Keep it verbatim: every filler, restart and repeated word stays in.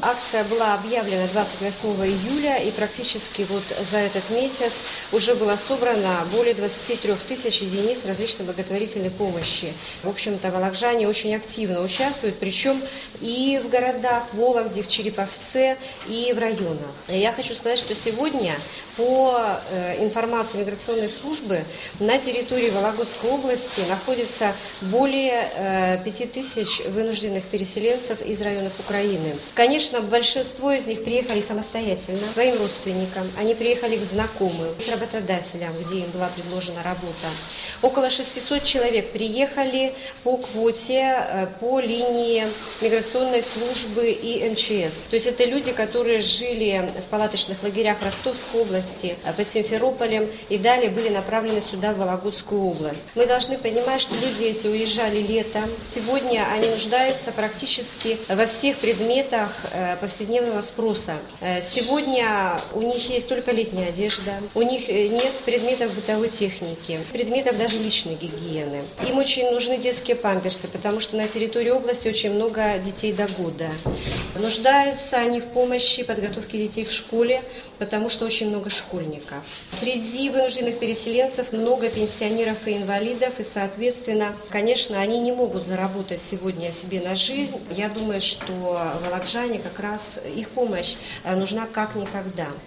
Акция была объявлена двадцать восьмого июля, и практически вот за этот месяц уже было собрано более двадцати трёх тысяч единиц различной благотворительной помощи. В общем-то, волокжане очень активно участвуют, причем и в городах, в Вологде, в Череповце, и в районах. Я хочу сказать, что сегодня по информации миграционной службы на территории Вологодской области находится более пяти тысяч вынужденных переселенцев из районов Украины. Конечно, большинство из них приехали самостоятельно, своим родственникам, они приехали к знакомым, к работодателям, где им была предложена работа. Около шестисот человек приехали по квоте, по линии миграционной службы и эм че эс. То есть это люди, которые жили в палаточных лагерях Ростовской области, под Симферополем и далее были направлены сюда, в Вологодскую область. Мы должны понимать, что люди эти уезжали летом. Сегодня они нуждаются практически во всех предметах повседневного спроса. Сегодня у них есть только летняя одежда, у них нет предметов бытовой техники, предметов даже личной гигиены. Им очень нужны детские памперсы, потому что на территории области очень много детей до года. Нуждаются они в помощи подготовки детей в школе, потому что очень много школьников. Среди вынужденных переселенцев много пенсионеров и инвалидов, и, соответственно, конечно, они не могут заработать сегодня себе на жизнь. Я думаю, что волокжане как раз, их помощь нужна как никогда.